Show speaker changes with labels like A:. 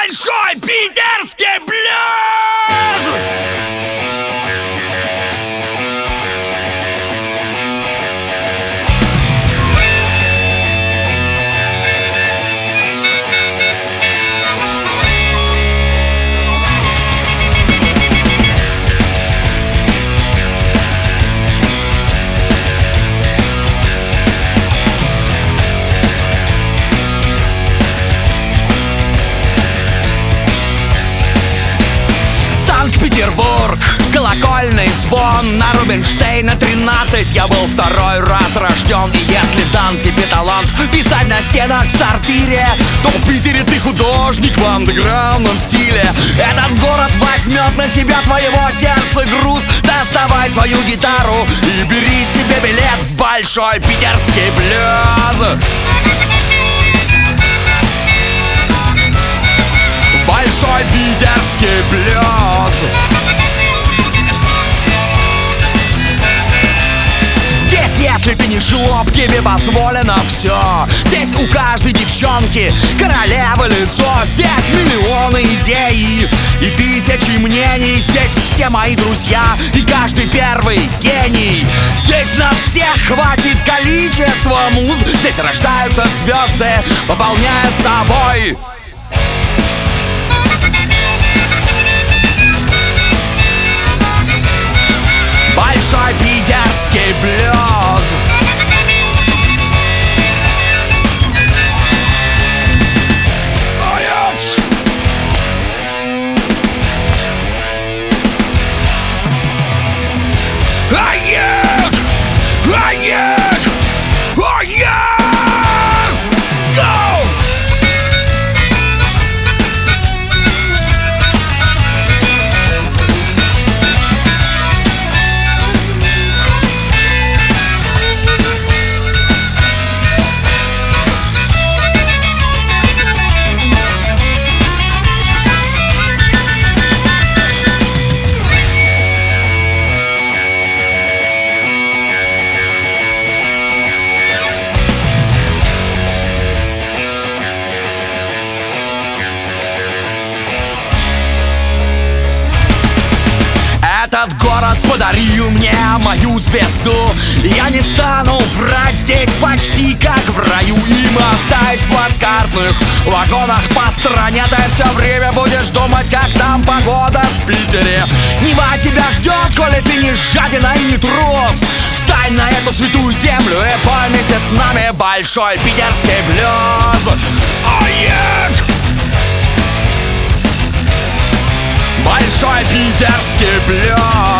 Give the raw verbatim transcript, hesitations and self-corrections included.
A: Большой питерский блюз! Санкт-Петербург, колокольный звон на Рубинштейна тринадцать. Я был второй раз рожден, и если дан тебе талант писать на стенах в сортире, то в Питере ты художник в андеграундном стиле. Этот город возьмет на себя твоего сердца груз. Доставай свою гитару и бери себе билет в большой питерский блюз. Большой питерский блюз. Здесь, если ты не жлоб, тебе позволено все. Здесь у каждой девчонки королева лицо. Здесь миллионы идей и тысячи мнений. Здесь все мои друзья и каждый первый гений. Здесь на всех хватит количества муз. Здесь рождаются звезды, пополняя собой большой питерский блюз. А нет! А нет! А нет! Go! Этот город подарил мне мою звезду. Я не стану врать, здесь почти как в раю. И мотаюсь в плацкартных вагонах по стране. Ты все время будешь думать, как там погода в Питере. Нева тебя ждет, коли ты не жадина и не трус. Встань на эту святую землю и пой вместе с нами большой питерский блюз. Oh, yeah! Большой питерский блюз.